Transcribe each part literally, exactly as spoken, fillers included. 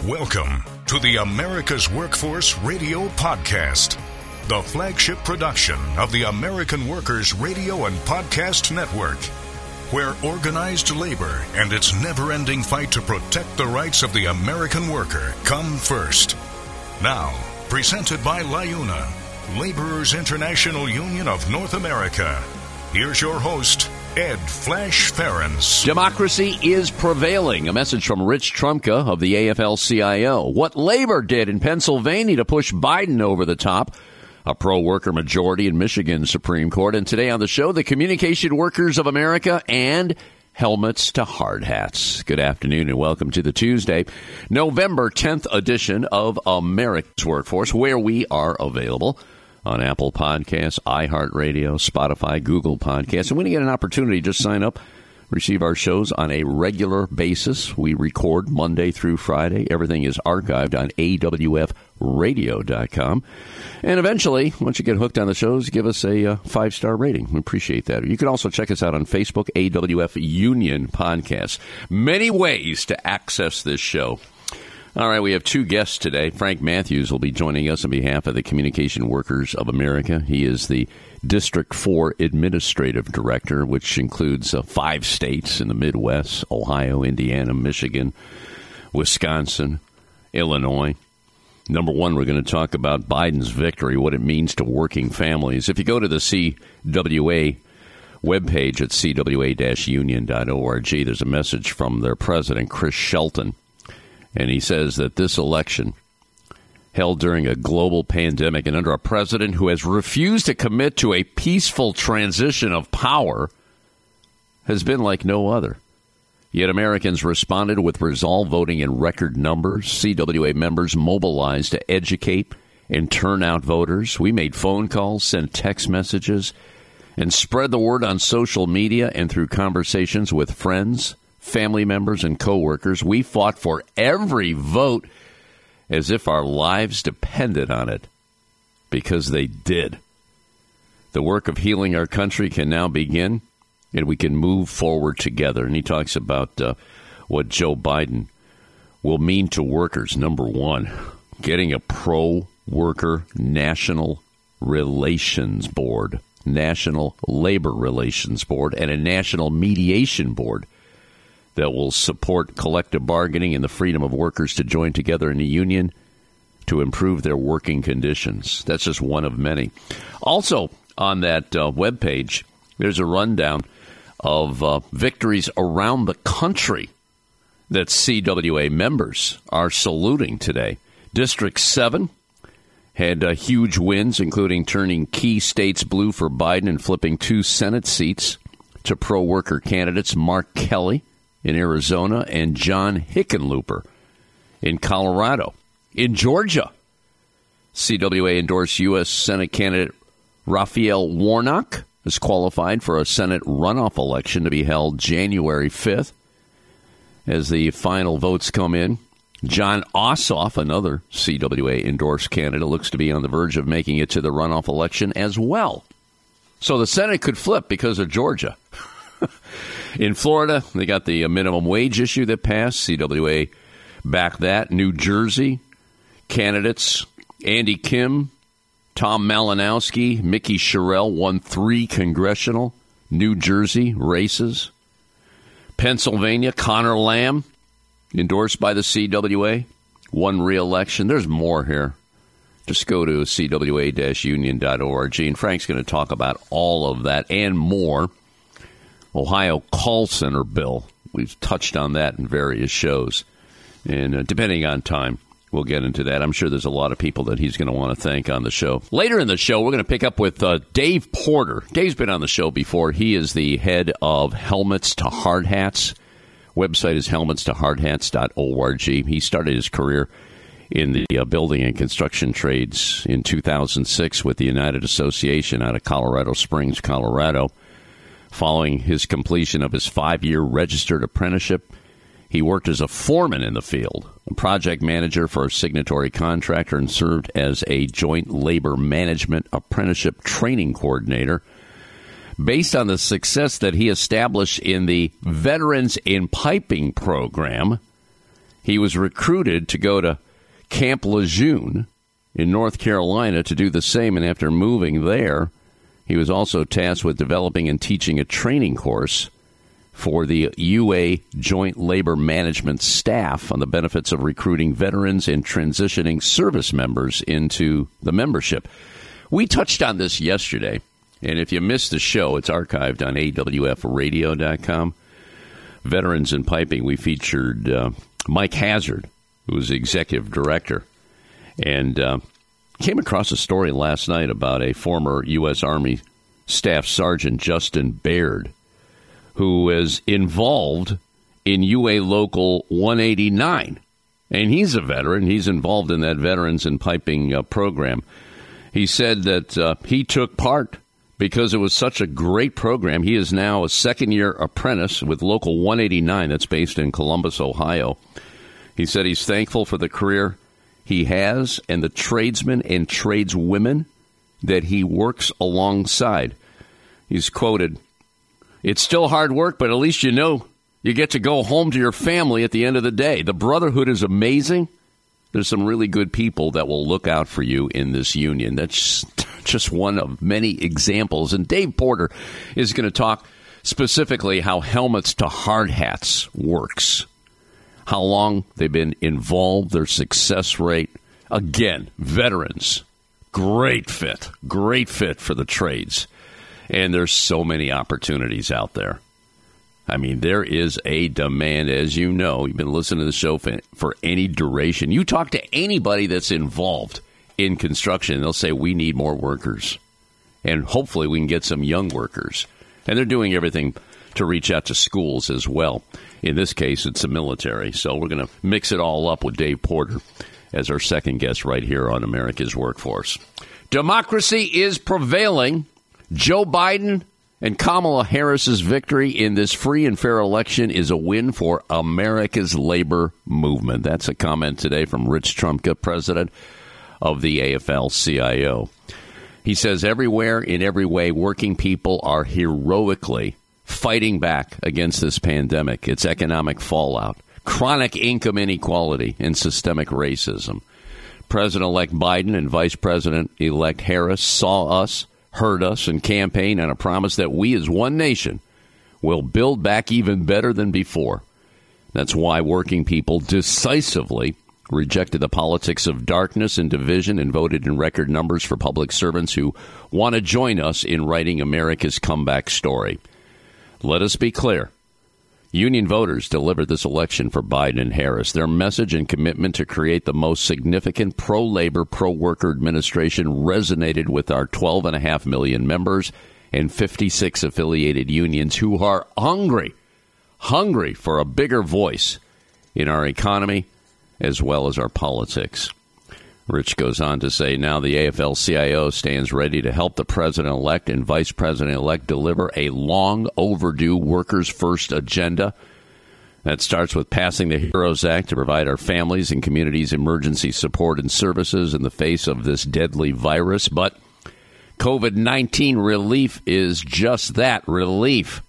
Welcome to the America's Workforce Radio Podcast, the flagship production of the American Workers Radio and Podcast Network, where organized labor and its never-ending fight to protect the rights of the American worker come first. Now, presented by LIUNA, Laborers International Union of North America. Here's your host, Ed Flash Ferens. Democracy is prevailing. A message from Rich Trumka of the A F L C I O. What labor did in Pennsylvania to push Biden over the top. A pro-worker majority in Michigan's Supreme Court. And today on the show, the Communication Workers of America and helmets to hard hats. Good afternoon and welcome to the Tuesday, November tenth edition of America's Workforce, where we are available on Apple Podcasts, iHeartRadio, Spotify, Google Podcasts. And when you get an opportunity, just sign up, receive our shows on a regular basis. We record Monday through Friday. Everything is archived on A W F radio dot com. And eventually, once you get hooked on the shows, give us a uh, five-star rating. We appreciate that. You can also check us out on Facebook, A W F Union Podcasts. Many ways to access this show. All right, we have two guests today. Frank Matthews will be joining us on behalf of the Communication Workers of America. He is the District four Administrative Director, which includes uh, five states in the Midwest: Ohio, Indiana, Michigan, Wisconsin, Illinois. Number one, we're going to talk about Biden's victory, what it means to working families. If you go to the C W A webpage at c w a dash union dot org, there's a message from their president, Chris Shelton. And he says that this election, held during a global pandemic and under a president who has refused to commit to a peaceful transition of power, has been like no other. Yet Americans responded with resolve, voting in record numbers. C W A members mobilized to educate and turn out voters. We made phone calls, sent text messages, and spread the word on social media and through conversations with friends, family members, and coworkers. We fought for every vote as if our lives depended on it, because they did. The work of healing our country can now begin, and we can move forward together. And he talks about uh, what Joe Biden will mean to workers. Number one, getting a pro-worker National Relations Board, National Labor Relations Board, and a National Mediation Board that will support collective bargaining and the freedom of workers to join together in a union to improve their working conditions. That's just one of many. Also on that uh, webpage, there's a rundown of uh, victories around the country that C W A members are saluting today. District seven had uh, huge wins, including turning key states blue for Biden and flipping two Senate seats to pro-worker candidates, Mark Kelly in Arizona and John Hickenlooper in Colorado. In Georgia, C W A endorsed U S Senate candidate Raphael Warnock is qualified for a Senate runoff election to be held January fifth. As the final votes come in, John Ossoff, another C W A-endorsed candidate, looks to be on the verge of making it to the runoff election as well. So the Senate could flip because of Georgia. In Florida, they got the minimum wage issue that passed. C W A backed that. New Jersey, candidates Andy Kim, Tom Malinowski, Mickey Sherrill won three congressional New Jersey races. Pennsylvania, Connor Lamb, endorsed by the C W A, won re-election. There's more here. Just go to c w a dash union dot org, and Frank's going to talk about all of that and more. Ohio call center bill. We've touched on that in various shows. And uh, depending on time, we'll get into that. I'm sure there's a lot of people that he's going to want to thank on the show. Later in the show, we're going to pick up with uh, Dave Porter. Dave's been on the show before. He is the head of Helmets to Hard Hats. Website is helmets to hard hats dot org. He started his career in the uh, building and construction trades in two thousand six with the United Association out of Colorado Springs, Colorado. Following his completion of his five-year registered apprenticeship, he worked as a foreman in the field, a project manager for a signatory contractor, and served as a joint labor management apprenticeship training coordinator. Based on the success that he established in the Veterans in Piping program, He was recruited to go to Camp Lejeune in North Carolina to do the same, and after moving there, he was also tasked with developing and teaching a training course for the U A Joint Labor Management staff on the benefits of recruiting veterans and transitioning service members into the membership. We touched on this yesterday, and if you missed the show, it's archived on A W F radio dot com. Veterans in Piping, we featured uh, Mike Hazard, who was the executive director, and uh, came across a story last night about a former U S. Army Staff Sergeant, Justin Baird, who is involved in U A Local one eighty-nine. And he's a veteran. He's involved in that Veterans in Piping uh, program. He said that uh, he took part because it was such a great program. He is now a second-year apprentice with Local one eighty-nine that's based in Columbus, Ohio. He said he's thankful for the career he has and the tradesmen and tradeswomen that he works alongside. He's quoted, "It's still hard work, but at least you know you get to go home to your family at the end of the day. The brotherhood is amazing. There's some really good people that will look out for you in this union." That's just one of many examples. And Dave Porter is going to talk specifically how helmets to hard hats works, how long they've been involved, their success rate. Again, veterans, great fit, great fit for the trades. And there's so many opportunities out there. I mean, there is a demand, as you know. You've been listening to the show for, for any duration. You talk to anybody that's involved in construction, they'll say, we need more workers. And hopefully we can get some young workers. And they're doing everything to reach out to schools as well. In this case, it's the military. So we're going to mix it all up with Dave Porter as our second guest right here on America's Workforce. Democracy is prevailing. Joe Biden and Kamala Harris's victory in this free and fair election is a win for America's labor movement. That's a comment today from Rich Trumka, president of the A F L C I O. He says everywhere, in every way, working people are heroically fighting back against this pandemic, its economic fallout, chronic income inequality, and systemic racism. President-elect Biden and Vice President-elect Harris saw us, heard us, and campaigned on a promise that we as one nation will build back even better than before. That's why working people decisively rejected the politics of darkness and division and voted in record numbers for public servants who want to join us in writing America's comeback story. Let us be clear. Union voters delivered this election for Biden and Harris. Their message and commitment to create the most significant pro-labor, pro-worker administration resonated with our twelve point five million members and fifty-six affiliated unions who are hungry, hungry for a bigger voice in our economy as well as our politics. Rich goes on to say, now the A F L C I O stands ready to help the president-elect and vice president-elect deliver a long overdue workers' first agenda. That starts with passing the HEROES Act to provide our families and communities emergency support and services in the face of this deadly virus. But COVID nineteen relief is just that, relief.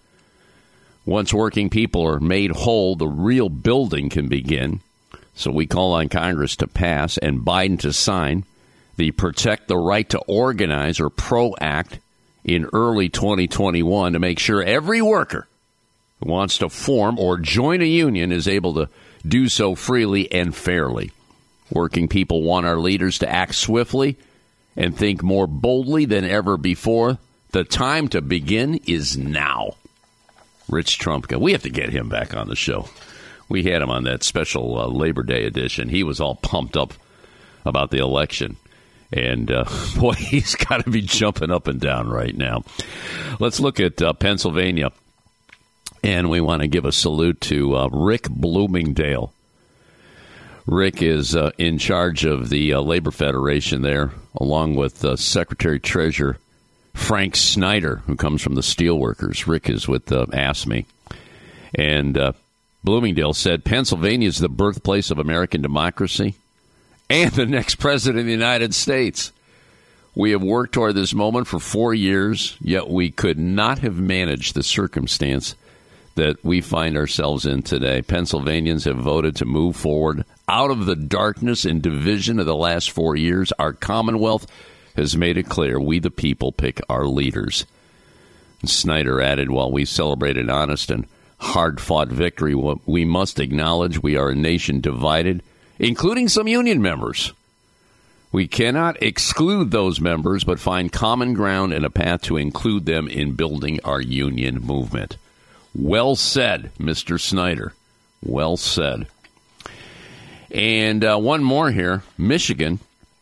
Once working people are made whole, the real building can begin. So we call on Congress to pass and Biden to sign the Protect the Right to Organize, or PRO Act, in early twenty twenty-one to make sure every worker who wants to form or join a union is able to do so freely and fairly. Working people want our leaders to act swiftly and think more boldly than ever before. The time to begin is now. Rich Trumka. We have to get him back on the show. We had him on that special uh, Labor Day edition. He was all pumped up about the election. And, uh, boy, he's got to be jumping up and down right now. Let's look at uh, Pennsylvania. And we want to give a salute to uh, Rick Bloomingdale. Rick is uh, in charge of the uh, Labor Federation there, along with uh, Secretary-Treasurer Frank Snyder, who comes from the Steelworkers. Rick is with uh, AFSCME. And uh, Bloomingdale said, Pennsylvania is the birthplace of American democracy and the next president of the United States. We have worked toward this moment for four years, yet we could not have managed the circumstance that we find ourselves in today. Pennsylvanians have voted to move forward out of the darkness and division of the last four years. Our Commonwealth has made it clear we, the people, pick our leaders. And Snyder added, while we celebrate an honest and hard-fought victory, we must acknowledge we are a nation divided, including some union members. We cannot exclude those members, but find common ground and a path to include them in building our union movement. Well said, Mister Snyder. Well said. And uh, one more here, Michigan.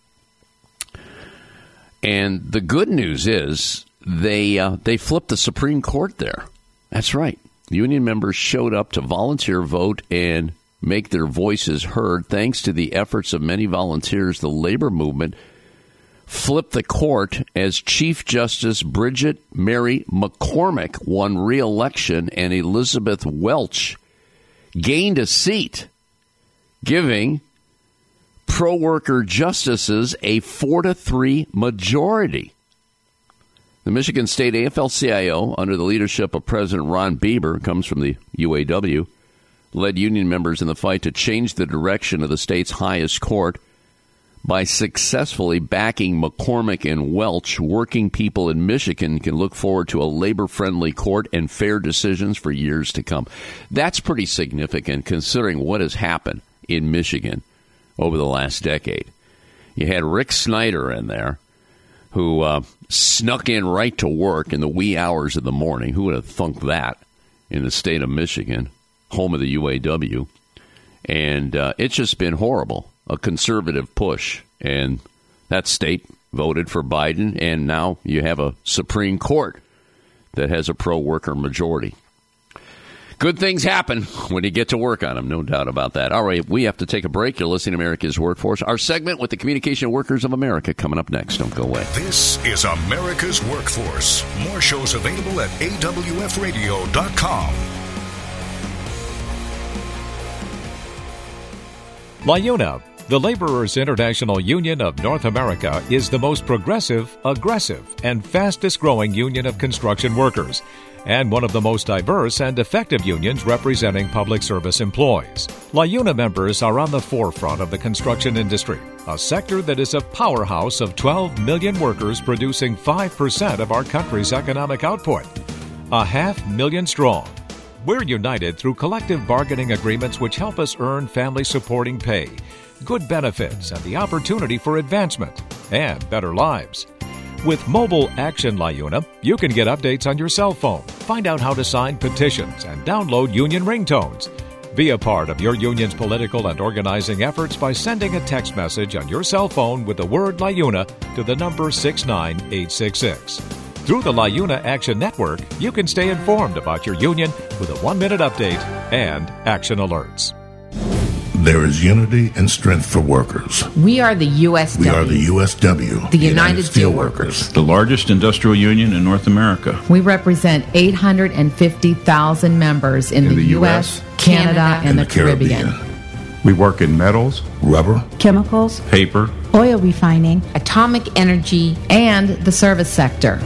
And the good news is they uh, they flipped the Supreme Court there. That's right. Union members showed up to volunteer vote and make their voices heard. Thanks to the efforts of many volunteers, the labor movement flipped the court as Chief Justice Bridget Mary McCormick won re-election and Elizabeth Welch gained a seat, giving pro-worker justices a four to three majority. The Michigan State A F L C I O, under the leadership of President Ron Bieber, comes from the U A W, led union members in the fight to change the direction of the state's highest court by successfully backing McCormick and Welch. Working people in Michigan can look forward to a labor-friendly court and fair decisions for years to come. That's pretty significant considering what has happened in Michigan over the last decade. You had Rick Snyder in there, who uh, snuck in right to work in the wee hours of the morning. Who would have thunk that in the state of Michigan, home of the U A W? And uh, it's just been horrible, a conservative push. And that state voted for Biden, and now you have a Supreme Court that has a pro-worker majority. Good things happen when you get to work on them, no doubt about that. All right, we have to take a break. You're listening to America's Workforce. Our segment with the Communication Workers of America coming up next. Don't go away. This is America's Workforce. More shows available at A W F radio dot com. LIUNA, the Laborers International Union of North America, is the most progressive, aggressive, and fastest-growing union of construction workers, and one of the most diverse and effective unions representing public service employees. LIUNA members are on the forefront of the construction industry, a sector that is a powerhouse of twelve million workers producing five percent of our country's economic output. A half million strong. We're united through collective bargaining agreements which help us earn family-supporting pay, good benefits, and the opportunity for advancement and better lives. With Mobile Action LIUNA, you can get updates on your cell phone, find out how to sign petitions, and download union ringtones. Be a part of your union's political and organizing efforts by sending a text message on your cell phone with the word LIUNA to the number six nine eight six six. Through the LIUNA Action Network, you can stay informed about your union with a one-minute update and action alerts. There is unity and strength for workers. We are the U S W. We are the U S W. The United Steelworkers. The largest industrial union in North America. We represent eight hundred fifty thousand members in, in the, the U S, Canada, Canada and, and the, the Caribbean. Caribbean. We work in metals, rubber, chemicals, paper, oil refining, atomic energy, and the service sector.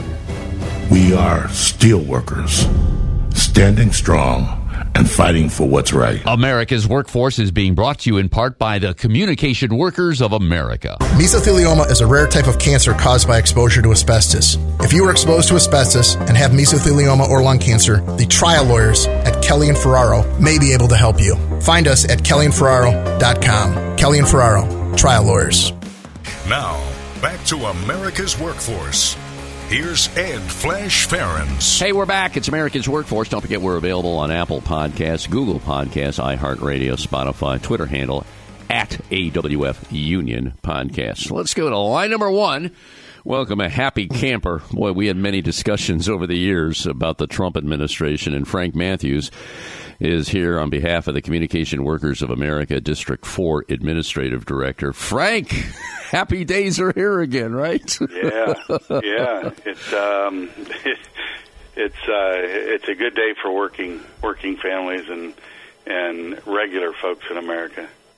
We are steelworkers, standing strong and fighting for what's right. America's Workforce is being brought to you in part by the Communication Workers of America. Mesothelioma is a rare type of cancer caused by exposure to asbestos. If you were exposed to asbestos and have mesothelioma or lung cancer, the trial lawyers at Kelly and Ferraro may be able to help you. Find us at kelly and ferraro dot com. Kelly and Ferraro, trial lawyers. Now, back to America's Workforce. Here's Ed Flash Ferens. Hey, we're back. It's America's Workforce. Don't forget we're available on Apple Podcasts, Google Podcasts, iHeartRadio, Spotify, Twitter handle at A W F Union Podcast. Let's go to line number one. Welcome a happy camper. Boy, we had many discussions over the years about the Trump administration, and Frank Matthews is here on behalf of the Communication Workers of America, District four Administrative Director. Frank, happy days are here again, right? yeah, yeah. It's um, it, it's uh, it's a good day for working working families and and regular folks in America.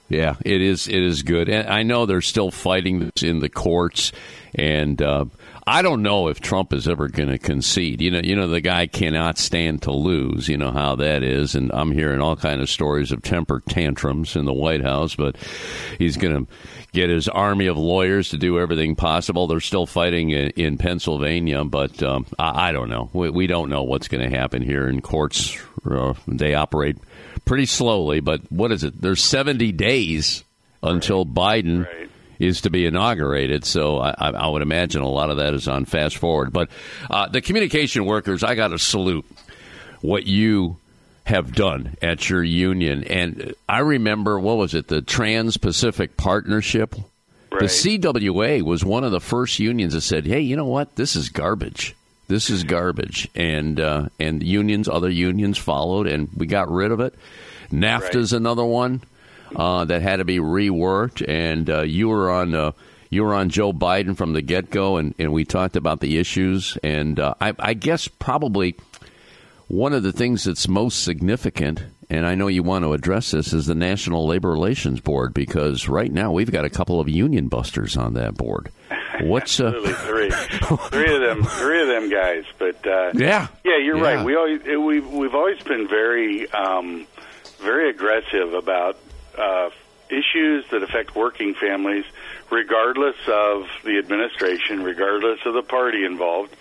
Yeah, it is. It is good. And I know they're still fighting this in the courts, and uh, I don't know if Trump is ever going to concede. You know, you know, the guy cannot stand to lose. You know how that is. And I'm hearing all kind of stories of temper tantrums in the White House. But he's going to get his army of lawyers to do everything possible. They're still fighting in, in Pennsylvania, but um, I, I don't know. We, we don't know what's going to happen here in courts. Uh, they operate pretty slowly, but what is it? There's seventy days until right. Biden right. is to be inaugurated, so I, I would imagine a lot of that is on fast forward. But uh, the communication workers, I got to salute what you have done at your union. And I remember, what was it, the Trans-Pacific Partnership? Right. The C W A was one of the first unions that said, hey, you know what, this is garbage. This is garbage, and uh, and unions, other unions followed, and we got rid of it. NAFTA's right. another one uh, that had to be reworked, and uh, you were on uh, you were on Joe Biden from the get go, and, and we talked about the issues. And uh, I, I guess probably one of the things that's most significant, and I know you want to address this, is the National Labor Relations Board, because right now we've got a couple of union busters on that board. What's uh... Absolutely three, three of them, three of them guys. But uh, yeah, yeah, you're yeah. right. We always we've we've always been very um, very aggressive about uh, issues that affect working families, regardless of the administration, regardless of the party involved.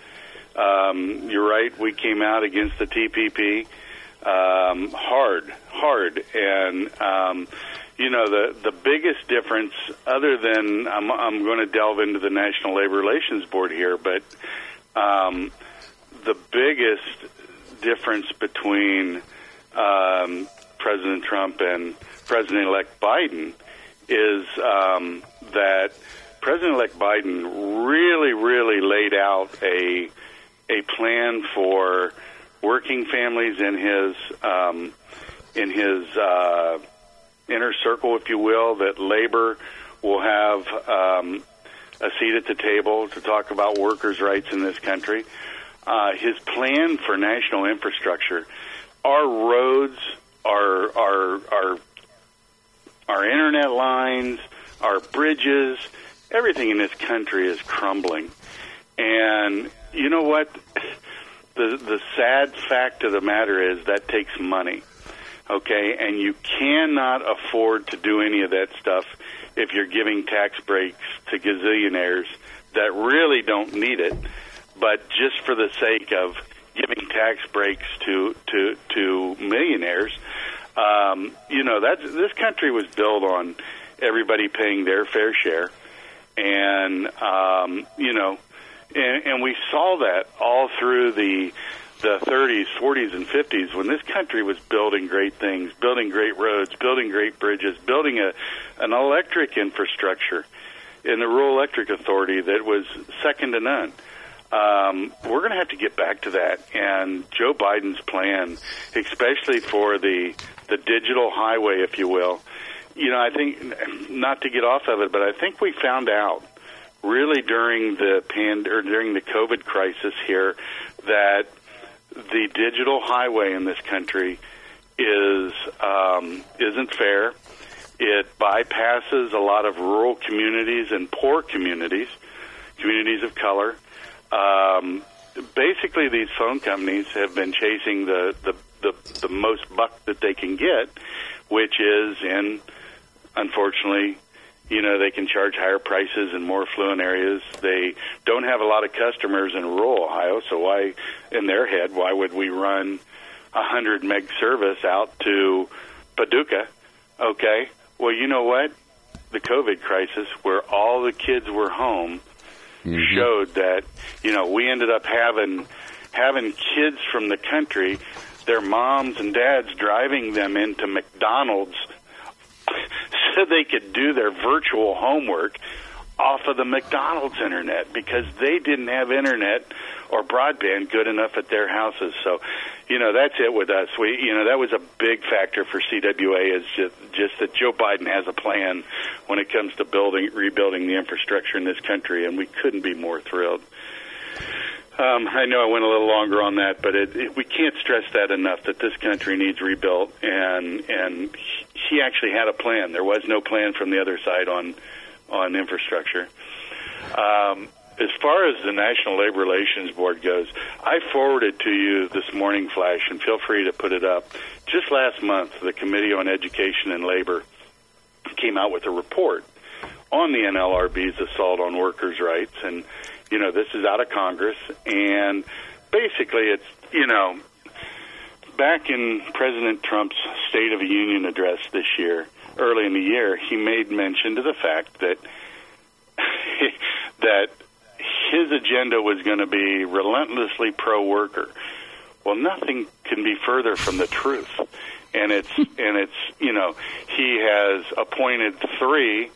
Um, you're right. We came out against the T P P um, hard, hard, and. Um, You know, the the biggest difference, other than I'm, I'm going to delve into the National Labor Relations Board here, but um, the biggest difference between um, President Trump and President-elect Biden is um, that President-elect Biden really, really laid out a a plan for working families in his um, in his. Uh, inner circle, if you will, that labor will have um, a seat at the table to talk about workers' rights in this country. Uh, his plan for national infrastructure, our roads, our our our our internet lines, our bridges, everything in this country is crumbling. And you know what? The the sad fact of the matter is that takes money. Okay, and you cannot afford to do any of that stuff if you're giving tax breaks to gazillionaires that really don't need it, but just for the sake of giving tax breaks to to, to millionaires. Um, you know, that's, this country was built on everybody paying their fair share, and um, you know, and, and we saw that all through the. the thirties, forties, and fifties, when this country was building great things, building great roads, building great bridges, building a an electric infrastructure in the Rural Electric Authority that was second to none. Um, we're going to have to get back to that. And Joe Biden's plan, especially for the the digital highway, if you will, you know, I think, not to get off of it, but I think we found out really during the pand- or during the COVID crisis here that the digital highway in this country is um, isn't fair. It bypasses a lot of rural communities and poor communities, communities of color. Um, basically, these phone companies have been chasing the, the, the, the most buck that they can get, which is in, unfortunately, you know, they can charge higher prices in more affluent areas. They don't have a lot of customers in rural Ohio, so why, in their head, why would we run a one hundred meg service out to Paducah? Okay, well, you know what? The COVID crisis, where all the kids were home, mm-hmm. showed that, you know, we ended up having having kids from the country, their moms and dads driving them into McDonald's so they could do their virtual homework off of the McDonald's internet because they didn't have internet or broadband good enough at their houses. So, you know, that's it with us. We, you know, that was a big factor for C W A is just, just that Joe Biden has a plan when it comes to building, rebuilding the infrastructure in this country, and we couldn't be more thrilled. Um, I know I went a little longer on that, but it, it, we can't stress that enough, that this country needs rebuilt, and and he actually had a plan. There was no plan from the other side on on infrastructure. Um, as far as the National Labor Relations Board goes, I forwarded to you this morning, Flash, and feel free to put it up. Just last month, the Committee on Education and Labor came out with a report on the N L R B's assault on workers' rights, and you know, this is out of Congress, and basically it's, you know, back in President Trump's State of the Union address this year, early in the year, he made mention to the fact that that his agenda was going to be relentlessly pro-worker. Well, nothing can be further from the truth. And it's, and it's, you know, he has appointed three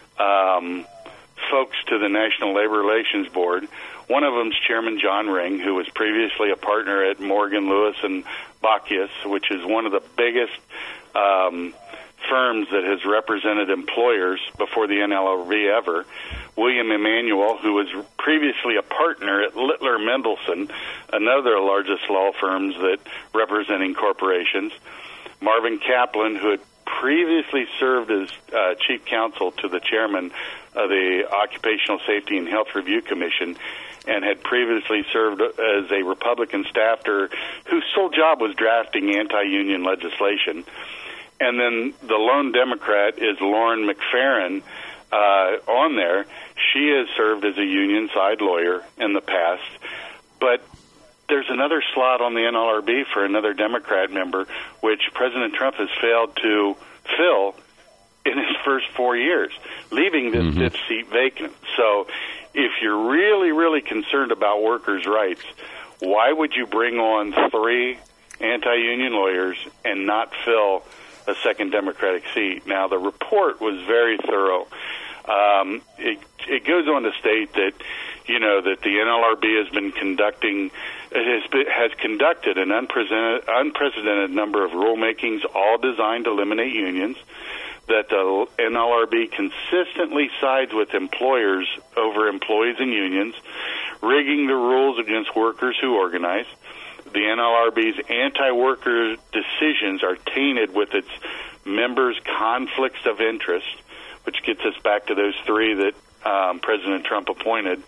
um folks to the National Labor Relations Board. One of them's Chairman John Ring, who was previously a partner at Morgan, Lewis, and Bacchus, which is one of the biggest um, firms that has represented employers before the N L R B ever. William Emanuel, who was previously a partner at Littler Mendelson, another of the largest law firms that representing corporations. Marvin Kaplan, who had previously served as uh, chief counsel to the chairman of the Occupational Safety and Health Review Commission, and had previously served as a Republican staffer whose sole job was drafting anti-union legislation. And then the lone Democrat is Lauren McFerrin uh, on there. She has served as a union side lawyer in the past, but there's another slot on the N L R B for another Democrat member, which President Trump has failed to fill in his first four years, leaving this mm-hmm. fifth seat vacant. So if you're really, really concerned about workers' rights, why would you bring on three anti-union lawyers and not fill a second Democratic seat? Now, the report was very thorough. Um, it, it goes on to state that, you know, that the N L R B has been conducting, it has, been, has conducted an unprecedented, unprecedented number of rulemakings, all designed to eliminate unions, that the N L R B consistently sides with employers over employees and unions, rigging the rules against workers who organize. The N L R B's anti-worker decisions are tainted with its members' conflicts of interest, which gets us back to those three that um, President Trump appointed.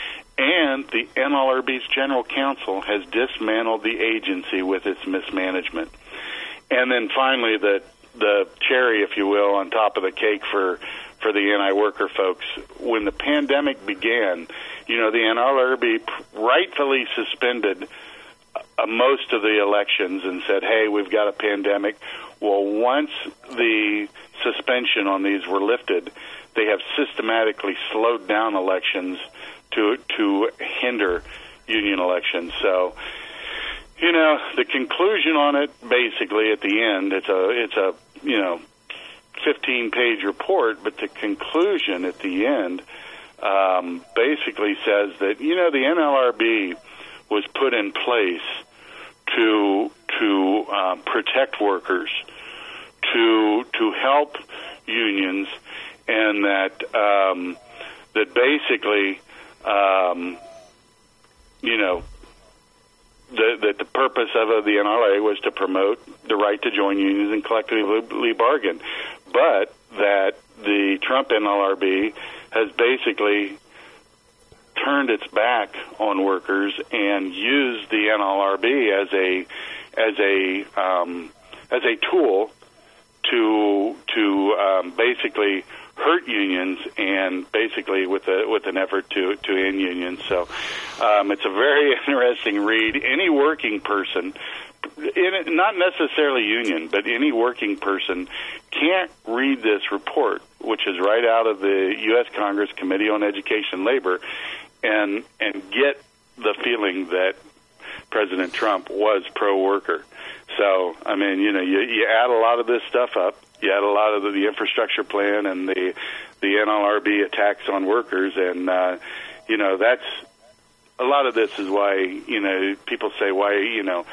And the N L R B's general counsel has dismantled the agency with its mismanagement. And then finally, the the cherry, if you will, on top of the cake for, for the anti-worker folks. When the pandemic began, you know, the N L R B rightfully suspended uh, most of the elections and said, hey, we've got a pandemic. Well, once the suspension on these were lifted, they have systematically slowed down elections to to hinder union elections. So, you know, the conclusion on it, basically, at the end, it's a it's a you know fifteen-page report, but the conclusion at the end um, basically says that, you know, the N L R B was put in place to to uh, protect workers, to to help unions, and that um, that basically, um, you know, the, that the purpose of the N L R A was to promote the right to join unions and collectively bargain, but that the Trump N L R B has basically turned its back on workers and used the N L R B as a as a um, as a tool to to um, basically hurt unions, and basically with a with an effort to to end unions. So um, it's a very interesting read. Any working person, in, not necessarily union, but any working person can't read this report, which is right out of the U S Congress Committee on Education and Labor, and and get the feeling that President Trump was pro-worker. So, I mean, you know, you, you add a lot of this stuff up. You add a lot of the, the infrastructure plan and the the N L R B attacks on workers, and uh, you know, that's a lot of this is why, you know, people say, why, you know,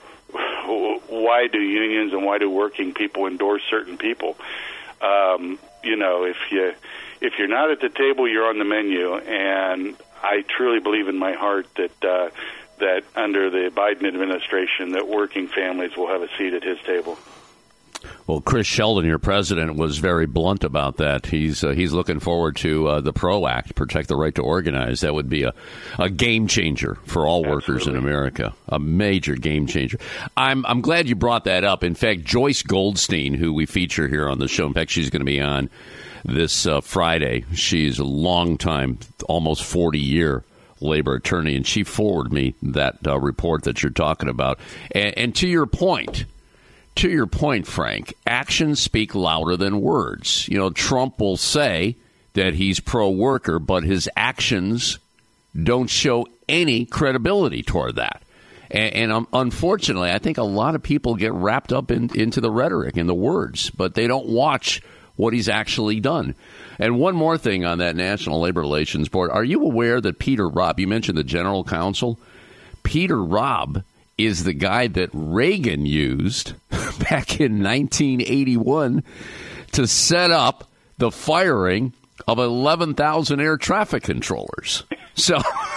why do unions and why do working people endorse certain people? Um, you know, if you if you're not at the table, you're on the menu, and I truly believe in my heart that uh, that under the Biden administration, that working families will have a seat at his table. Well, Chris Sheldon, your president, was very blunt about that. He's uh, he's looking forward to uh, the PRO Act, Protect the Right to Organize. That would be a, a game changer for all Absolutely. workers in America, a major game changer. I'm I'm glad you brought that up. In fact, Joyce Goldstein, who we feature here on the show, in fact, she's going to be on this uh, Friday. She's a long-time, almost forty-year labor attorney, and she forwarded me that uh, report that you're talking about. And, and to your point, To your point, Frank, actions speak louder than words. You know, Trump will say that he's pro-worker, but his actions don't show any credibility toward that. And, and um, unfortunately, I think a lot of people get wrapped up in, into the rhetoric and the words, but they don't watch what he's actually done. And one more thing on that National Labor Relations Board. Are you aware that Peter Robb, you mentioned the general counsel, Peter Robb is the guy that Reagan used back in nineteen eighty-one to set up the firing of eleven thousand air traffic controllers. So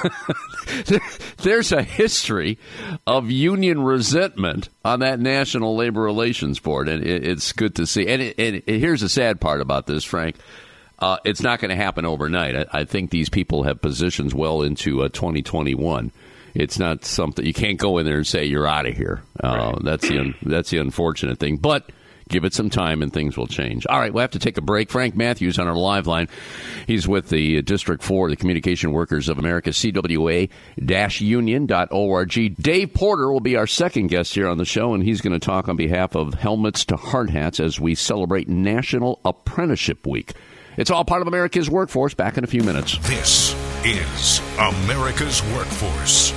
there's a history of union resentment on that National Labor Relations Board, and it's good to see. And, it, and here's the sad part about this, Frank. Uh, it's not going to happen overnight. I, I think these people have positions well into uh, twenty twenty-one. It's not something you can't go in there and say you're out of here. Uh, right. That's the un, that's the unfortunate thing. But give it some time and things will change. All right, we'll have to take a break. Frank Matthews on our live line. He's with the District four, the Communication Workers of America, C W A union dot org. Dave Porter will be our second guest here on the show, and he's going to talk on behalf of Helmets to Hard Hats as we celebrate National Apprenticeship Week. It's all part of America's Workforce. Back in a few minutes. This is America's Workforce.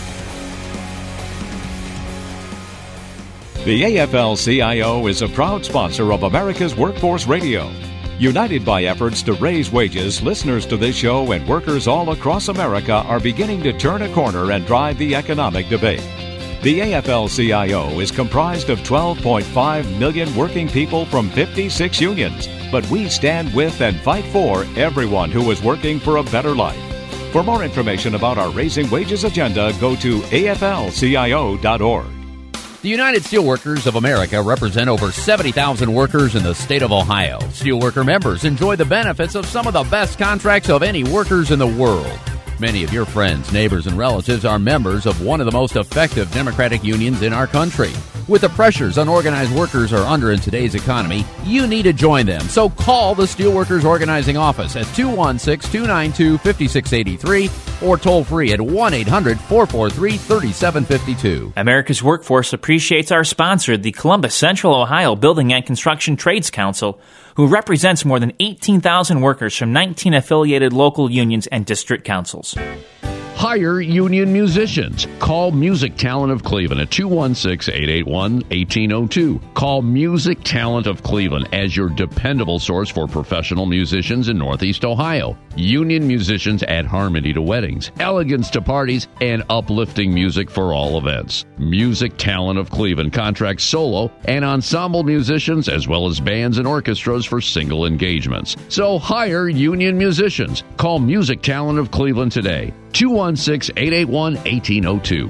The A F L C I O is a proud sponsor of America's Workforce Radio. United by efforts to raise wages, listeners to this show and workers all across America are beginning to turn a corner and drive the economic debate. The A F L C I O is comprised of twelve point five million working people from fifty-six unions, but we stand with and fight for everyone who is working for a better life. For more information about our Raising Wages agenda, go to A F L C I O dot org. The United Steelworkers of America represent over seventy thousand workers in the state of Ohio. Steelworker members enjoy the benefits of some of the best contracts of any workers in the world. Many of your friends, neighbors, and relatives are members of one of the most effective democratic unions in our country. With the pressures unorganized workers are under in today's economy, you need to join them. So call the Steelworkers Organizing Office at two one six, two nine two, five six eight three or toll free at one eight hundred, four four three, three seven five two. America's Workforce appreciates our sponsor, the Columbus Central Ohio Building and Construction Trades Council, who represents more than eighteen thousand workers from nineteen affiliated local unions and district councils. Hire union musicians. Call Music Talent of Cleveland at two one six, eight eight one, one eight zero two. Call Music Talent of Cleveland as your dependable source for professional musicians in Northeast Ohio. Union musicians add harmony to weddings, elegance to parties, and uplifting music for all events. Music Talent of Cleveland contracts solo and ensemble musicians as well as bands and orchestras for single engagements. So hire union musicians. Call Music Talent of Cleveland today. two one six, eight eight one, one eight zero two.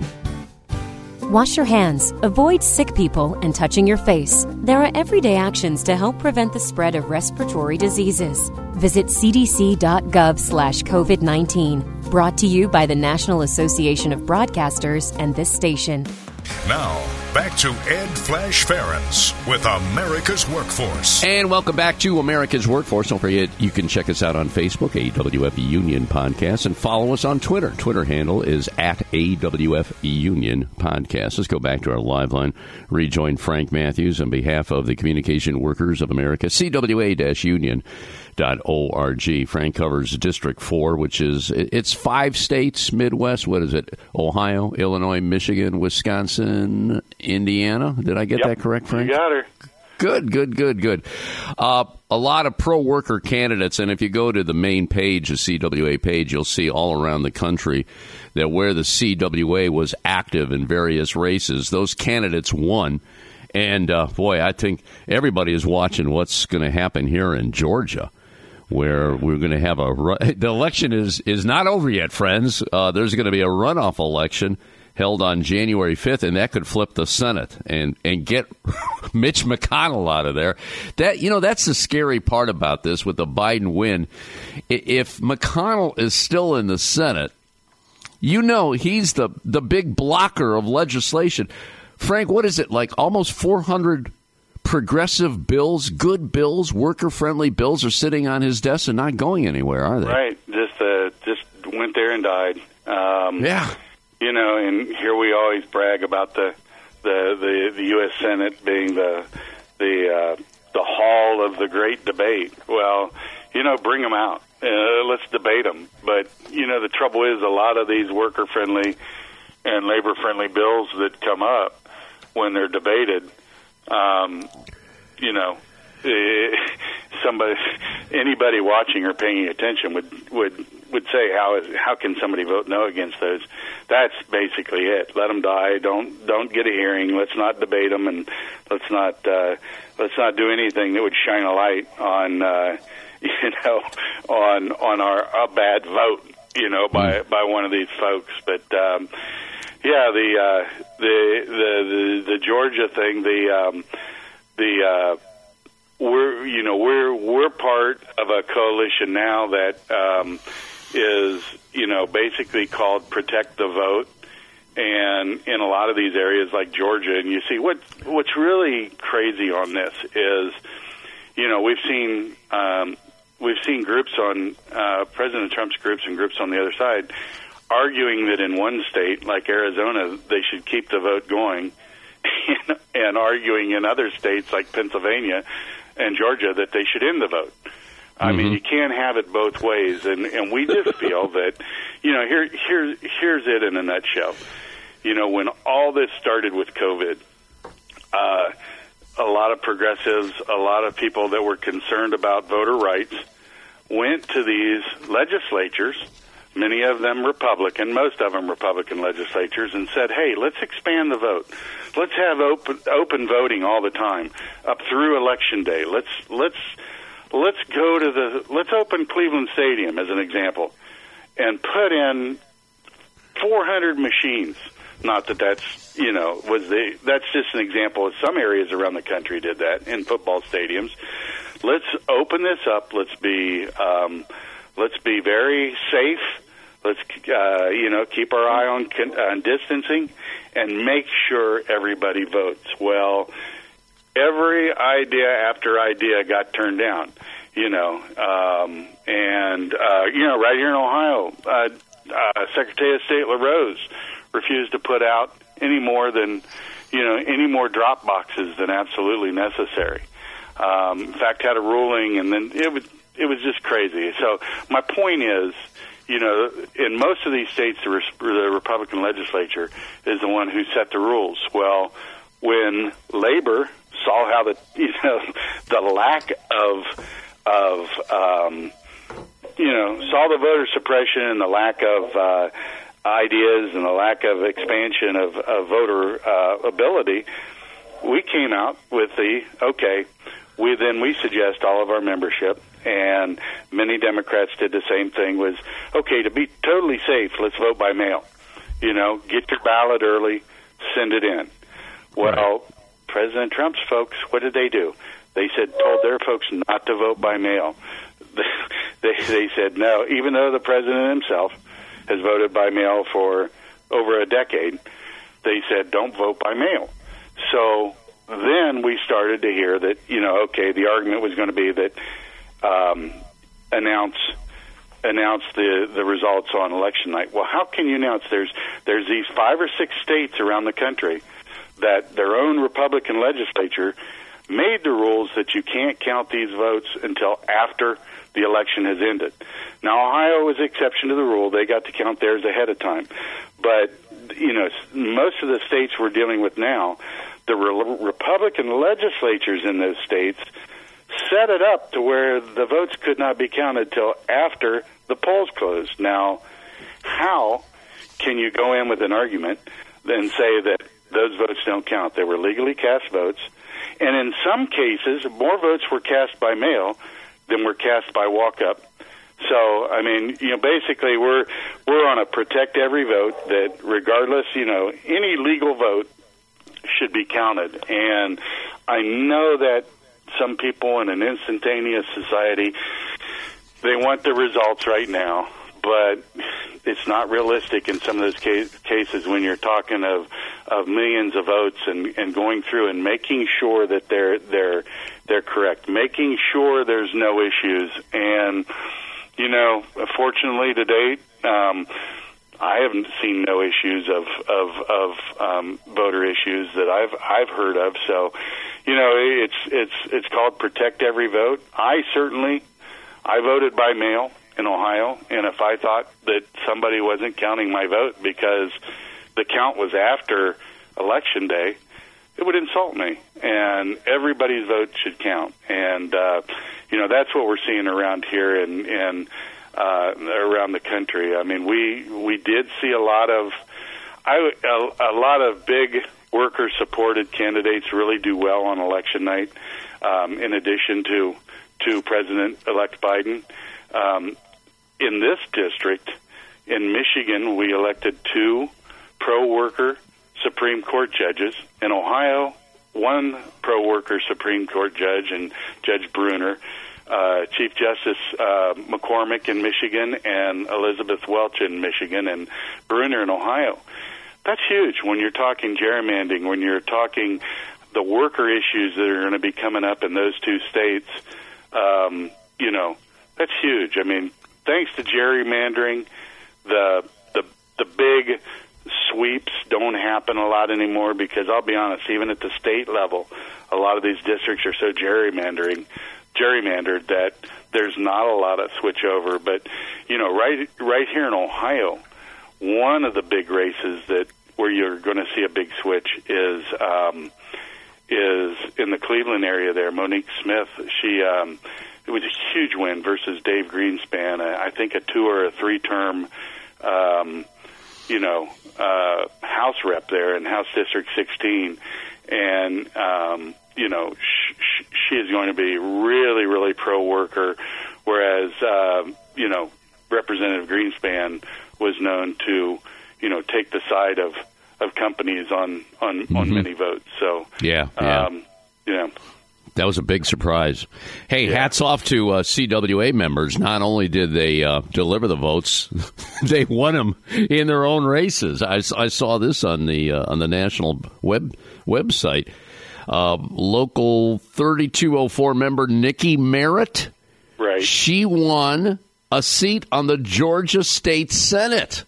Wash your hands. Avoid sick people and touching your face. There are everyday actions to help prevent the spread of respiratory diseases. Visit c d c dot gov slash covid nineteen. Brought to you by the National Association of Broadcasters and this station. Now, back to Ed Flash Ferens with America's Workforce. And welcome back to America's Workforce. Don't forget, you can check us out on Facebook, A W F Union Podcast, and follow us on Twitter. Twitter handle is at A W F Union Podcast. Let's go back to our live line. Rejoin Frank Matthews on behalf of the Communication Workers of America, C W A union dot org. Frank covers District four, which is, it's five states, Midwest. What is it? Ohio, Illinois, Michigan, Wisconsin, Indiana. Did I get yep. that correct, Frank? You got her. Good, good, good, good. Uh, a lot of pro-worker candidates, and if you go to the main page, the C W A page, you'll see all around the country that where the C W A was active in various races, those candidates won. And, uh, boy, I think everybody is watching what's going to happen here in Georgia, where we're going to have a run- the election is is not over yet, friends. Uh, there's going to be a runoff election held on January fifth, and that could flip the Senate and and get Mitch McConnell out of there. That you know that's the scary part about this with the Biden win. If McConnell is still in the Senate, you know he's the the big blocker of legislation. Frank, what is it, like almost four hundred progressive bills, good bills, worker-friendly bills are sitting on his desk and not going anywhere, are they? Right. Just uh, just went there and died. Um, yeah. You know, and here we always brag about the the, the, the U S Senate being the the uh, the hall of the great debate. Well, you know, bring them out. Uh, let's debate them. But, you know, the trouble is a lot of these worker-friendly and labor-friendly bills that come up when they're debated, um, you know, somebody, anybody watching or paying attention would would would say, how is how can somebody vote no against those? That's basically it. Let them die. Don't don't get a hearing. Let's not debate them, and let's not uh, let's not do anything that would shine a light on uh, you know on on our a bad vote, you know, by mm. by one of these folks. But um, yeah, the uh, the, the the the Georgia thing, the um, the uh, we're you know we're we're part of a coalition now that um, is you know basically called Protect the Vote, and in a lot of these areas like Georgia, and you see what what's really crazy on this is you know we've seen um, we've seen groups on uh, President Trump's groups and groups on the other side arguing that in one state like Arizona they should keep the vote going, and, and arguing in other states like Pennsylvania and Georgia that they should end the vote. I mm-hmm. mean, you can't have it both ways, and, and we just feel that, you know, here, here, here's it in a nutshell. You know, when all this started with COVID, uh, a lot of progressives, a lot of people that were concerned about voter rights went to these legislatures, many of them Republican, most of them Republican legislatures, and said, hey, let's expand the vote. Let's have open open voting all the time up through Election Day. Let's let's let's go to the let's open Cleveland Stadium as an example, and put in four hundred machines. Not that that's you know was the that's just an example. Some areas around the country did that in football stadiums. Let's open this up. Let's be um, let's be very safe. Let's uh, you know keep our eye on, on distancing, and make sure everybody votes. Well, every idea after idea got turned down, you know, um, and uh, you know, right here in Ohio, uh, uh, Secretary of State LaRose refused to put out any more than you know any more drop boxes than absolutely necessary. Um, in fact, had a ruling, and then it was it was just crazy. So my point is, you know, in most of these states, the, res- the Republican legislature is the one who set the rules. Well, when labor saw how the you know the lack of of um, you know saw the voter suppression and the lack of uh, ideas and the lack of expansion of, of voter uh, ability, we came out with the okay. We then we suggest all of our membership, and many Democrats did the same thing. Was okay to be totally safe. Let's vote by mail. You know, get your ballot early, send it in. Well, right. President Trump's folks, what did they do? They said told their folks not to vote by mail. they they said no, even though the president himself has voted by mail for over a decade. They said don't vote by mail. So then we started to hear that, you know, okay, the argument was going to be that um, announce announce the, the results on election night. Well, how can you announce? There's there's these five or six states around the country that their own Republican legislature made the rules that you can't count these votes until after the election has ended. Now, Ohio was an exception to the rule. They got to count theirs ahead of time. But, you know, most of the states we're dealing with now, the re- Republican legislatures in those states set it up to where the votes could not be counted till after the polls closed. Now, how can you go in with an argument and say that those votes don't count? They were legally cast votes, and in some cases, more votes were cast by mail then we're cast by walk-up. So, I mean, you know, basically we're we're on a protect every vote that regardless, you know, any legal vote should be counted. And I know that some people in an instantaneous society, they want the results right now, but it's not realistic in some of those case, cases when you're talking of, of millions of votes and, and going through and making sure that they're they're they're correct, making sure there's no issues. And you know, fortunately to date, um, I haven't seen no issues of of, of um, voter issues that I've I've heard of. So, you know, it's it's it's called Protect Every Vote. I certainly I voted by mail in Ohio, and if I thought that somebody wasn't counting my vote because the count was after Election Day, it would insult me. And everybody's vote should count. And uh, you know, that's what we're seeing around here and and uh, around the country. I mean, we we did see a lot of I, a, a lot of big worker-supported candidates really do well on election night. Um, in addition to to President-elect Biden, um, in this district in Michigan, we elected two pro-worker Supreme Court judges. In Ohio, one pro-worker Supreme Court judge, and Judge Bruner, uh, Chief Justice uh, McCormick in Michigan, and Elizabeth Welch in Michigan, and Bruner in Ohio. That's huge when you're talking gerrymandering, when you're talking the worker issues that are going to be coming up in those two states. Um, you know, that's huge. I mean, thanks to gerrymandering, the the the big sweeps don't happen a lot anymore because I'll be honest, even at the state level, a lot of these districts are so gerrymandering, gerrymandered that there's not a lot of switchover. But, you know, right right here in Ohio, one of the big races that where you're going to see a big switch is um, is in the Cleveland area there. Monique Smith, she um, it was a huge win versus Dave Greenspan. I think a two or a three term, um, you know, uh, House rep there in House District sixteen, and um, you know, sh- sh- she is going to be really, really pro worker, whereas uh, you know, Representative Greenspan was known to, you know, take the side of, of companies on on, mm-hmm. on many votes. So yeah, yeah. Um, you know. That was a big surprise. Hey, yeah. Hats off to uh, C W A members. Not only did they uh, deliver the votes, they won them in their own races. I, I saw this on the uh, on the national web website. Uh, local thirty-two oh four member Nikki Merritt, right? She won a seat on the Georgia State Senate,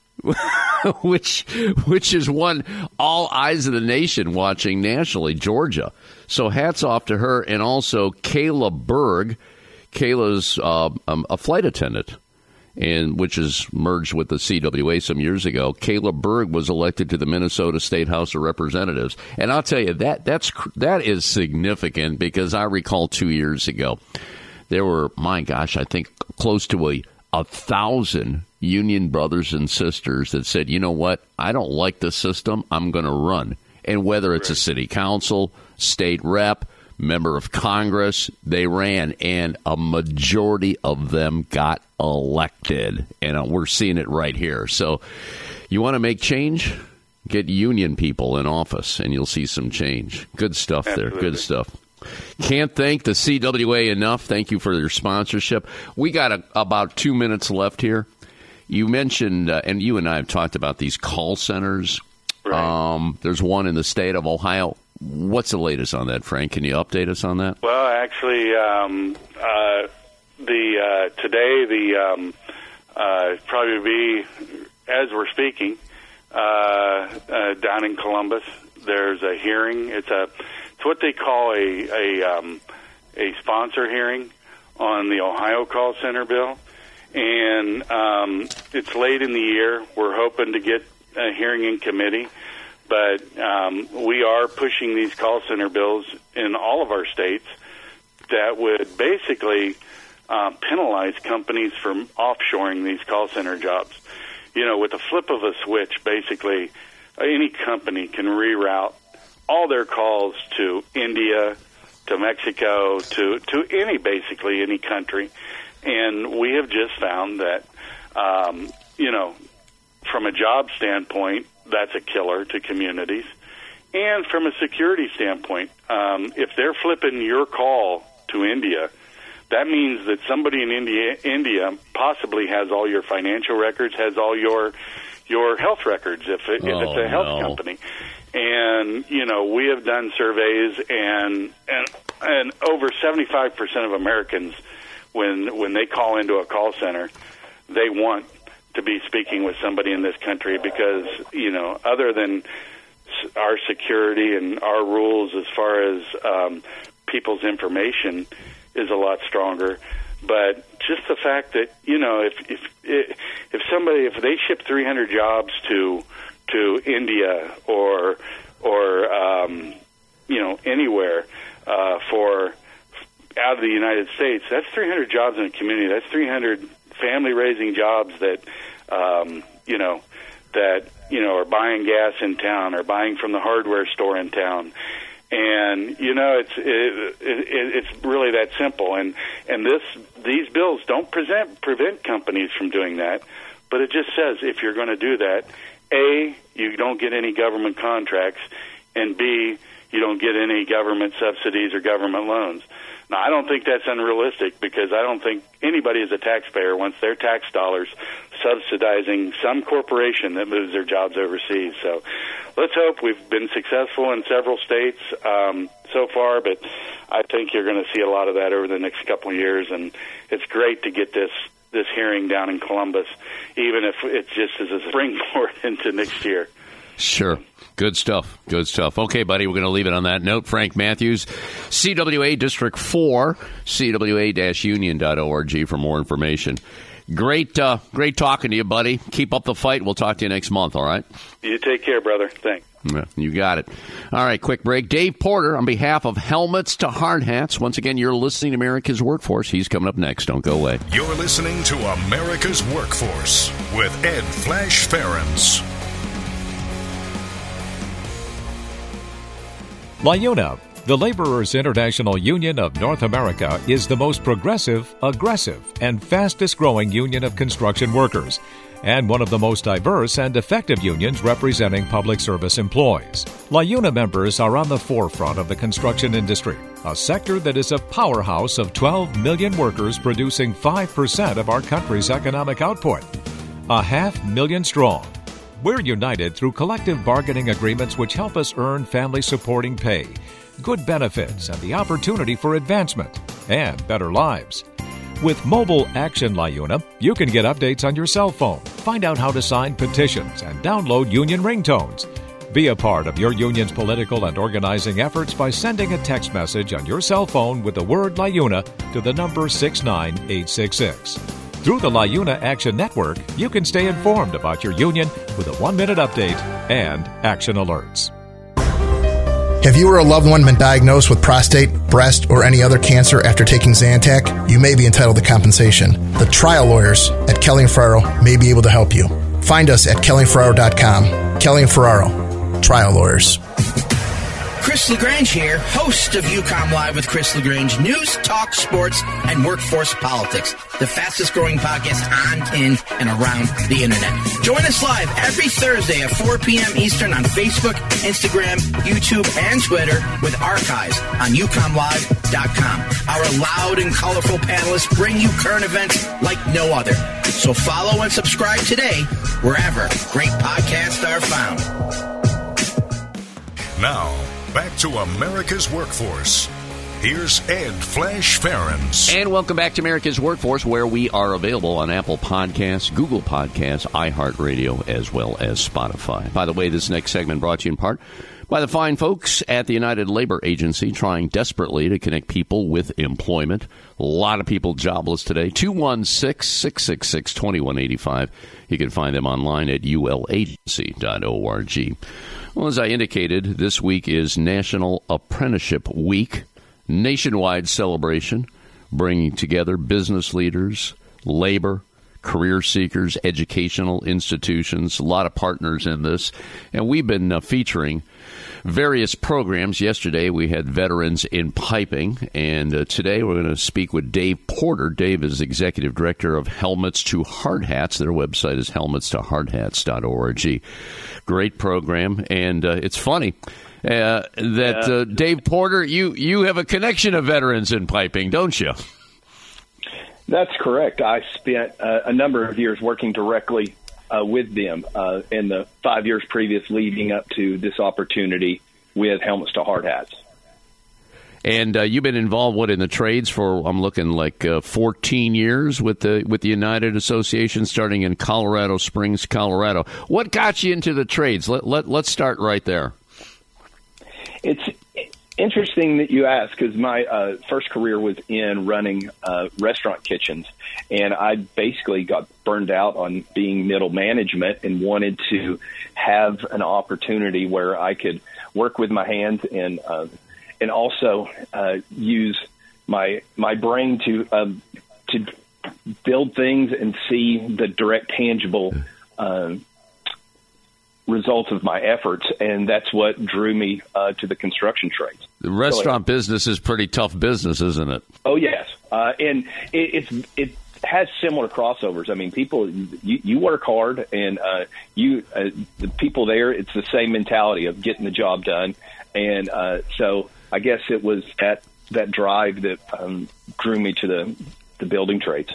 which which is one all eyes of the nation watching nationally, Georgia. So hats off to her, and also Kayla Berg. Kayla's uh, um, a flight attendant, and which is merged with the C W A some years ago. Kayla Berg was elected to the Minnesota State House of Representatives, and I'll tell you that that's that is significant because I recall two years ago there were, my gosh, I think close to a a thousand union brothers and sisters that said, you know what, I don't like the system, I'm going to run. And whether it's a city council, state rep, member of Congress, they ran, and a majority of them got elected. And we're seeing it right here. So you want to make change? Get union people in office, and you'll see some change. Good stuff Absolutely. there. Good stuff. Can't thank the C W A enough. Thank you for your sponsorship. We got a, about two minutes left here. You mentioned, uh, and you and I have talked about these call centers. Right. Um, there's one in the state of Ohio. What's the latest on that, Frank? Can you update us on that? Well, actually, um, uh, the uh, today the um, uh, probably be as we're speaking uh, uh, down in Columbus. There's a hearing. It's a it's what they call a a, um, a sponsor hearing on the Ohio call center bill, and um, it's late in the year. We're hoping to get a hearing in committee. But um, we are pushing these call center bills in all of our states that would basically uh, penalize companies for offshoring these call center jobs. You know, with the flip of a switch, basically, any company can reroute all their calls to India, to Mexico, to, to any, basically any country. And we have just found that, um, you know, from a job standpoint, that's a killer to communities. And from a security standpoint, um, if they're flipping your call to India, that means that somebody in India, India possibly has all your financial records, has all your your health records, if, it, if oh, it's a health no. company. And, you know, we have done surveys, and and, and over seventy-five percent of Americans, when when they call into a call center, they want to be speaking with somebody in this country because, you know, other than our security and our rules as far as um, people's information is a lot stronger. But just the fact that, you know, if if if somebody, if they ship three hundred jobs to to India or or um, you know, anywhere uh, for out of the United States, that's three hundred jobs in a community. That's three hundred family raising jobs that um, you know that you know are buying gas in town or buying from the hardware store in town. And you know, it's it, it, it's really that simple. And and this these bills don't present prevent companies from doing that, but it just says if you're going to do that, A, you don't get any government contracts, and B, you don't get any government subsidies or government loans. Now, I don't think that's unrealistic because I don't think anybody as a taxpayer wants their tax dollars subsidizing some corporation that moves their jobs overseas. So let's hope. We've been successful in several states um, so far, but I think you're going to see a lot of that over the next couple of years, and it's great to get this this hearing down in Columbus, even if it just is a springboard into next year. Sure. Good stuff. Good stuff. Okay, buddy, we're going to leave it on that note. Frank Matthews, C W A District four, C W A union dot org for more information. Great, uh, great talking to you, buddy. Keep up the fight. We'll talk to you next month, all right? You take care, brother. Thanks. Yeah, you got it. All right, quick break. Dave Porter, on behalf of Helmets to Hard Hats. Once again, you're listening to America's Workforce. He's coming up next. Don't go away. You're listening to America's Workforce with Ed Flash Ferens. LIUNA, the Laborers International Union of North America, is the most progressive, aggressive, and fastest-growing union of construction workers, and one of the most diverse and effective unions representing public service employees. LIUNA members are on the forefront of the construction industry, a sector that is a powerhouse of twelve million workers producing five percent of our country's economic output. A half million strong. We're united through collective bargaining agreements which help us earn family-supporting pay, good benefits, and the opportunity for advancement and better lives. With Mobile Action LIUNA, you can get updates on your cell phone, find out how to sign petitions, and download union ringtones. Be a part of your union's political and organizing efforts by sending a text message on your cell phone with the word LIUNA to the number six nine eight six six. Through the LIUNA Action Network, you can stay informed about your union with a one-minute update and action alerts. Have you or a loved one been diagnosed with prostate, breast, or any other cancer after taking Zantac? You may be entitled to compensation. The trial lawyers at Kelly and Ferraro may be able to help you. Find us at kelly and ferraro dot com. Kelly and Ferraro, trial lawyers. Chris LaGrange here, host of UCOM Live with Chris LaGrange, news, talk, sports, and workforce politics, the fastest growing podcast on, in, and around the internet. Join us live every Thursday at four p.m. Eastern on Facebook, Instagram, YouTube, and Twitter with archives on u com live dot com. Our loud and colorful panelists bring you current events like no other. So follow and subscribe today wherever great podcasts are found. Now, back to America's Workforce. Here's Ed Flash Ferens. And welcome back to America's Workforce, where we are available on Apple Podcasts, Google Podcasts, iHeartRadio, as well as Spotify. By the way, this next segment brought to you in part by the fine folks at the United Labor Agency, trying desperately to connect people with employment. A lot of people jobless today. two one six, six six six, two one eight five. You can find them online at u l agency dot org. Well, as I indicated, this week is National Apprenticeship Week, nationwide celebration bringing together business leaders, labor, career seekers, educational institutions, a lot of partners in this. And we've been uh, featuring various programs. Yesterday we had Veterans in Piping, and uh, today we're going to speak with Dave Porter. Dave is Executive Director of Helmets to Hard Hats. Their website is helmets to hard hats dot org. Great program, and uh, it's funny uh, that uh, Dave Porter, you, you have a connection to Veterans in Piping, don't you? That's correct. I spent uh, a number of years working directly Uh, with them uh, in the five years previous leading up to this opportunity with Helmets to Hard Hats. And uh, you've been involved, what, in the trades for, I'm looking like uh, fourteen years with the with the United Association, starting in Colorado Springs, Colorado. What got you into the trades? Let, let, let's start right there. It's interesting that you ask, because my uh, first career was in running uh, restaurant kitchens, and I basically got burned out on being middle management and wanted to have an opportunity where I could work with my hands and uh, and also uh, use my my brain to um, to build things and see the direct, tangible Uh, results of my efforts, and that's what drew me uh, to the construction trades. The restaurant so, business is pretty tough business, isn't it? Oh yes, uh, and it, it's it has similar crossovers. I mean, people, you, you work hard, and uh, you uh, the people there, it's the same mentality of getting the job done, and uh, so I guess it was that that drive that um, drew me to the the building trades.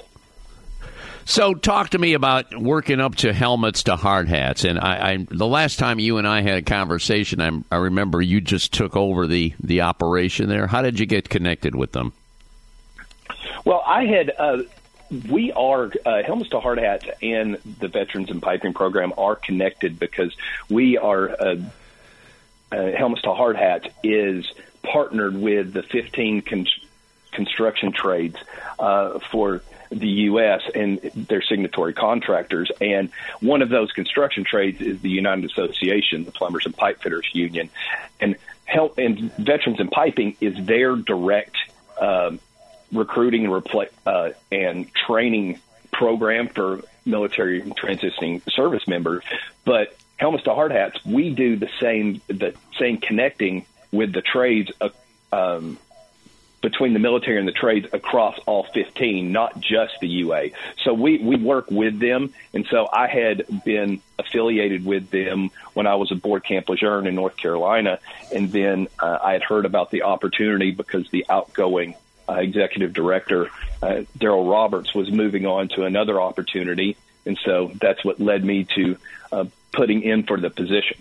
So talk to me about working up to Helmets to Hard Hats. And I, I the last time you and I had a conversation, I, I remember you just took over the, the operation there. How did you get connected with them? Well, I had uh, we are uh, Helmets to Hard Hats and the Veterans in Piping program are connected because we are uh, uh, Helmets to Hard Hats is partnered with the fifteen con- construction trades uh, for the U S and their signatory contractors. And one of those construction trades is the United Association, the Plumbers and Pipe Fitters Union. And help and Veterans in Piping is their direct um, recruiting and, repl- uh, and training program for military transitioning service members. But Helmets to Hard Hats, we do the same, the same connecting with the trades uh, um, between the military and the trades across all fifteen, not just the U A. So we, we work with them. And so I had been affiliated with them when I was at Board Camp Lejeune in North Carolina. And then uh, I had heard about the opportunity because the outgoing uh, executive director, uh, Daryl Roberts, was moving on to another opportunity. And so that's what led me to uh, putting in for the position.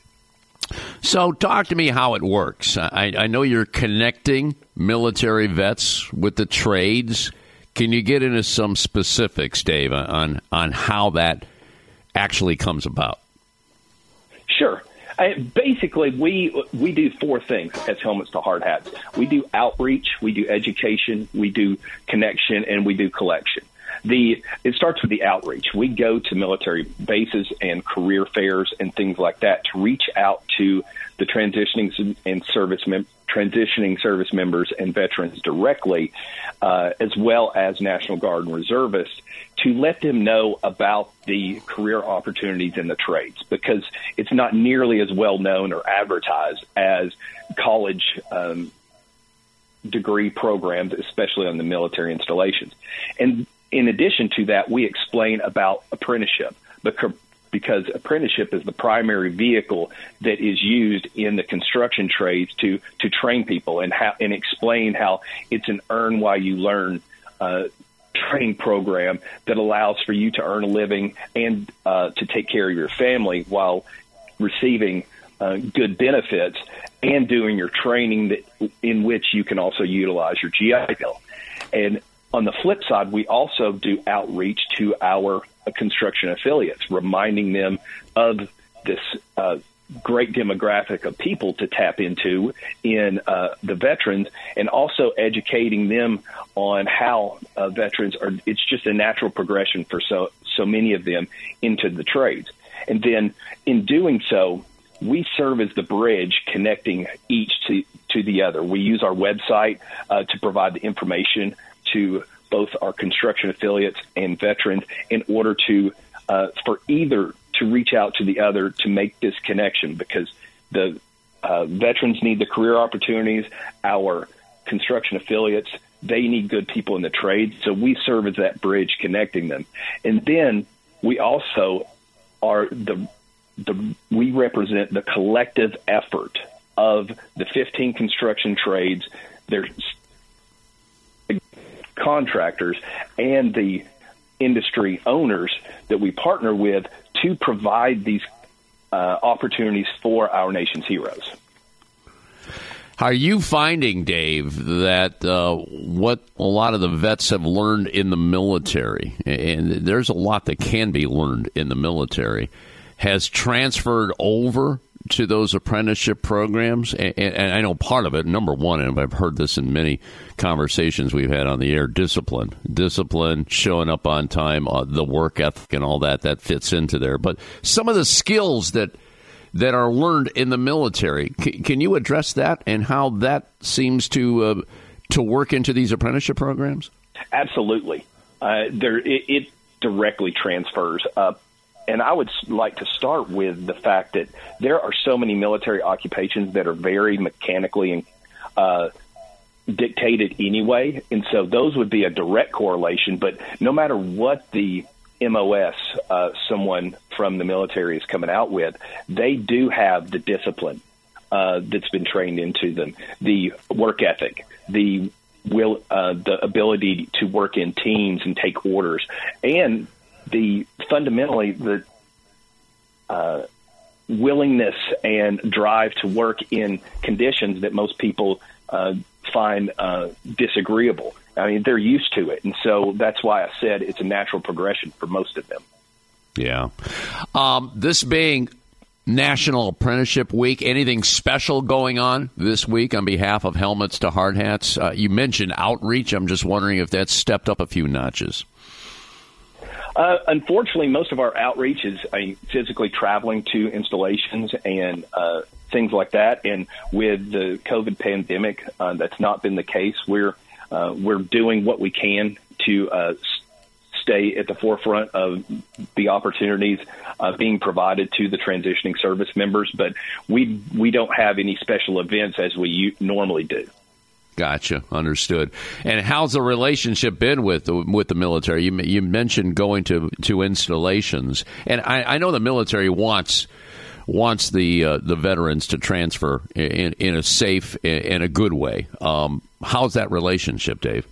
So talk to me how it works. I, I know you're connecting military vets with the trades. Can you get into some specifics, Dave, on, on how that actually comes about? Sure. I, basically, we we do four things as Helmets to Hard Hats. We do outreach, we do education, we do connection, and we do collection. The it starts with the outreach. We go to military bases and career fairs and things like that to reach out to the transitioning and service mem- transitioning service members and veterans directly, uh, as well as National Guard and reservists, to let them know about the career opportunities in the trades, because it's not nearly as well known or advertised as college um, degree programs, especially on the military installations. And in addition to that, we explain about apprenticeship, because apprenticeship is the primary vehicle that is used in the construction trades to to train people and how, and explain how it's an earn while you learn uh, training program that allows for you to earn a living and uh, to take care of your family while receiving uh, good benefits and doing your training that, in which you can also utilize your G I Bill. And on the flip side, we also do outreach to our construction affiliates, reminding them of this uh, great demographic of people to tap into in uh, the veterans, and also educating them on how uh, veterans are. It's just a natural progression for so so many of them into the trades. And then in doing so, we serve as the bridge connecting each to, to the other. We use our website uh, to provide the information to both our construction affiliates and veterans in order to uh, for either to reach out to the other to make this connection, because the uh, veterans need the career opportunities. Our construction affiliates, they need good people in the trade. So we serve as that bridge connecting them. And then we also are the, the we represent the collective effort of the fifteen construction trades, their contractors, and the industry owners that we partner with to provide these uh, opportunities for our nation's heroes. Are you finding, Dave, that uh, what a lot of the vets have learned in the military, and there's a lot that can be learned in the military, has transferred over to those apprenticeship programs? And, and I know part of it, number one, and I've heard this in many conversations we've had on the air, discipline. Discipline, showing up on time, uh, the work ethic and all that, that fits into there. But some of the skills that that are learned in the military, C- can you address that and how that seems to uh, to work into these apprenticeship programs? Absolutely. Uh, there, it, it directly transfers up. And I would like to start with the fact that there are so many military occupations that are very mechanically uh, dictated anyway. And so those would be a direct correlation. But no matter what the M O S uh, someone from the military is coming out with, they do have the discipline uh, that's been trained into them, the work ethic, the will, uh, the ability to work in teams and take orders, and the fundamentally the uh, willingness and drive to work in conditions that most people uh, find uh, disagreeable. I mean, they're used to it, and so that's why I said it's a natural progression for most of them. Yeah. Um, this being National Apprenticeship Week, anything special going on this week on behalf of Helmets to Hard Hats? Uh, you mentioned outreach. I'm just wondering if that's stepped up a few notches. Uh, unfortunately, most of our outreach is uh, physically traveling to installations and uh, things like that. And with the COVID pandemic, uh, that's not been the case. We're uh, we're doing what we can to uh, stay at the forefront of the opportunities uh, being provided to the transitioning service members. But we we don't have any special events as we u- normally do. Gotcha. Understood. And how's the relationship been with the, with the military? You, you mentioned going to, to installations, and I, I know the military wants wants the uh, the veterans to transfer in, in a safe and a good way. Um, how's that relationship, Dave?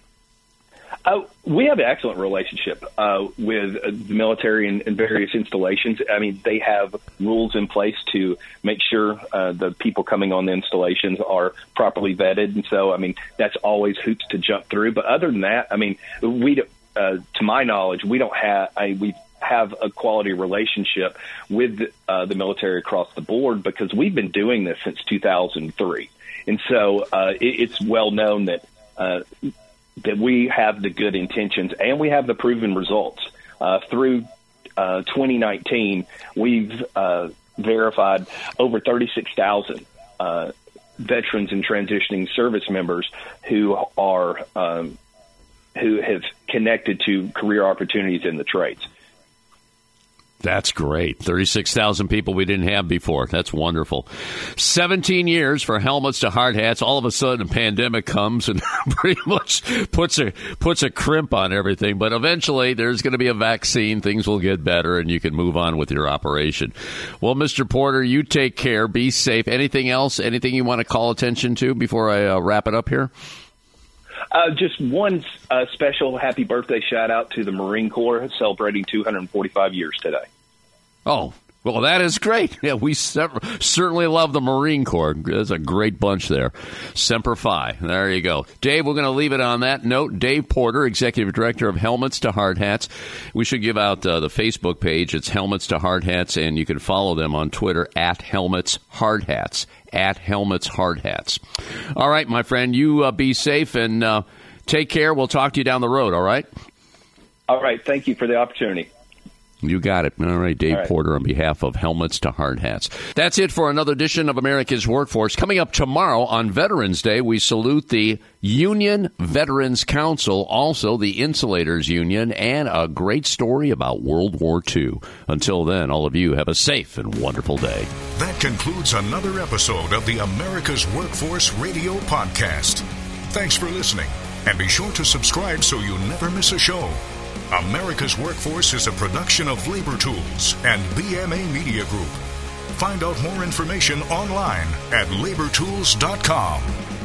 Uh, we have an excellent relationship uh, with uh, the military and, and various installations. I mean, they have rules in place to make sure uh, the people coming on the installations are properly vetted. And so, I mean, that's always hoops to jump through. But other than that, I mean, we, uh, to my knowledge, we don't have, I, we have a quality relationship with uh, the military across the board because we've been doing this since two thousand three. And so uh, it, it's well known that uh, that we have the good intentions and we have the proven results. Uh, through uh, twenty nineteen, we've uh, verified over thirty-six thousand uh, veterans and transitioning service members who are um, who have connected to career opportunities in the trades. That's great. thirty-six thousand people we didn't have before. That's wonderful. seventeen years for Helmets to Hard Hats. All of a sudden, a pandemic comes and pretty much puts a puts a crimp on everything. But eventually, there's going to be a vaccine. Things will get better, and you can move on with your operation. Well, Mister Porter, you take care. Be safe. Anything else? Anything you want to call attention to before I uh, wrap it up here? Uh, just one uh, special happy birthday shout out to the Marine Corps celebrating two hundred forty-five years today. Oh, well, that is great. Yeah, we se- certainly love the Marine Corps. There's a great bunch there. Semper Fi. There you go. Dave, we're going to leave it on that note. Dave Porter, Executive Director of Helmets to Hard Hats. We should give out uh, the Facebook page. It's Helmets to Hard Hats, and you can follow them on Twitter at Helmets Hard Hats. At Helmets Hard Hats. All right, my friend, you uh, be safe and uh, take care. We'll talk to you down the road, all right? All right. Thank you for the opportunity. You got it. All right, Dave All right. Porter on behalf of Helmets to Hard Hats. That's it for another edition of America's Workforce. Coming up tomorrow on Veterans Day, we salute the Union Veterans Council, also the Insulators Union, and a great story about World War Two. Until then, all of you have a safe and wonderful day. That concludes another episode of the America's Workforce Radio Podcast. Thanks for listening, and be sure to subscribe so you never miss a show. America's Workforce is a production of Labor Tools and B M A Media Group. Find out more information online at labor tools dot com.